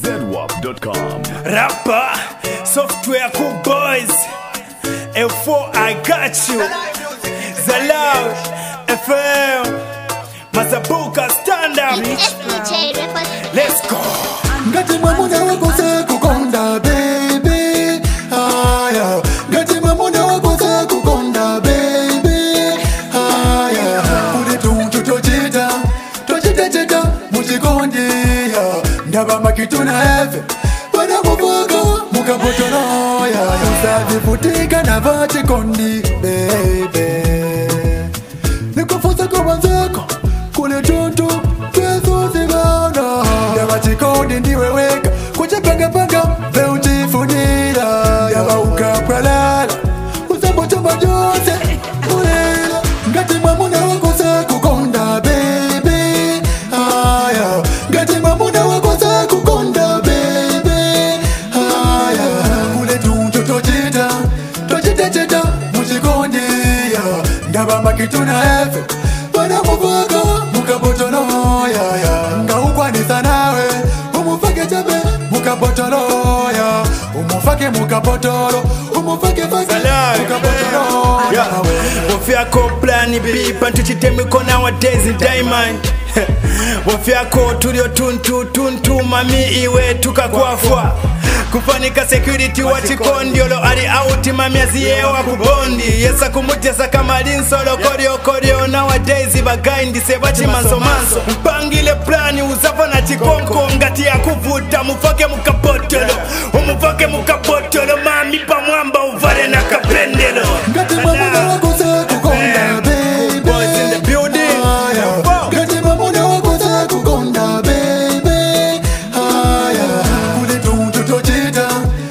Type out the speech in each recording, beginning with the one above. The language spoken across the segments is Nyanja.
ZWAP.com. Rapper, software cool boys. F4, I got you. Zalaw, FM, Mazabuka, stand up. Let's go. Ngati mamuna wakosa kukonda baby. Aya. Ngati mamuna wakosa kukonda baby. Aya. Uri tuntu tochita muchikondi. Ndaba makituna efe. Pada muvuka mukapotono ya. Usavi futika na vachikondi baby. Nikufusa kwa wanzako kule tuntu twesu zibana. Ndaba chikondi ndiwe weka kuchipanga ve ujifunira. Ndaba ukapalala usambo chomba jose ulela. Ngati mamuna wakosa kukonda baby. Aya. Ngati mamuna wakosa kukonda baby. Aya. Kule tuntu tochita muchikondi ya. Ndaba makituna efe pada muvuka mukapotono ya. Ngaukwanisa nawe umufake chabe mukapotolo ya. Umufake mukapotolo umufake mukapotolo ya. Wofyako plani bipa ntuchitemiko nowadays in diamond. Wofyako tulio tuntu mami iwe tukakwafwa. Kufanika security wa chikondiolo ali out mami aziyewa kubondi. Yesa kumutesa kama linsolo korio nowadays bagaindi sebachi manso. Mpangile plani uzafa na chikonko ngati ya kuvuta mufake mukapotolo. Umufake mukapotolo mami pamwamba uvale na kapendelo. Ngati mamuna wakosa kukonda baby. Boys in the building. Ngati mamuna wakosa kukonda baby. Aya. Kule tuntu tochita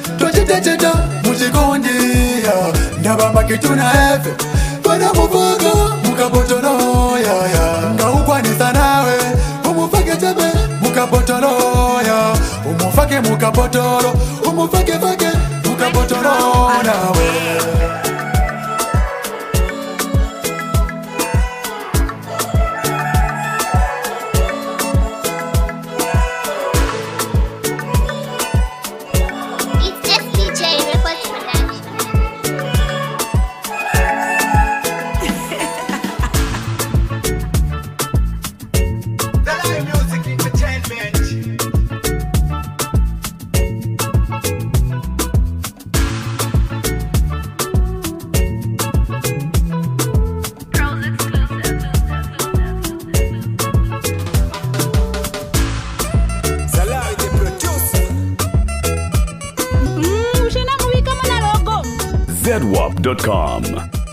muchikondi ya. Ndaba makituna efe pada muvuka mukapotono ya. Ngaukwanisa nawe umufake chabe mukapotolo ya. Umufake mukapotolo umufake mukapotolo nawe. ZWAP.com.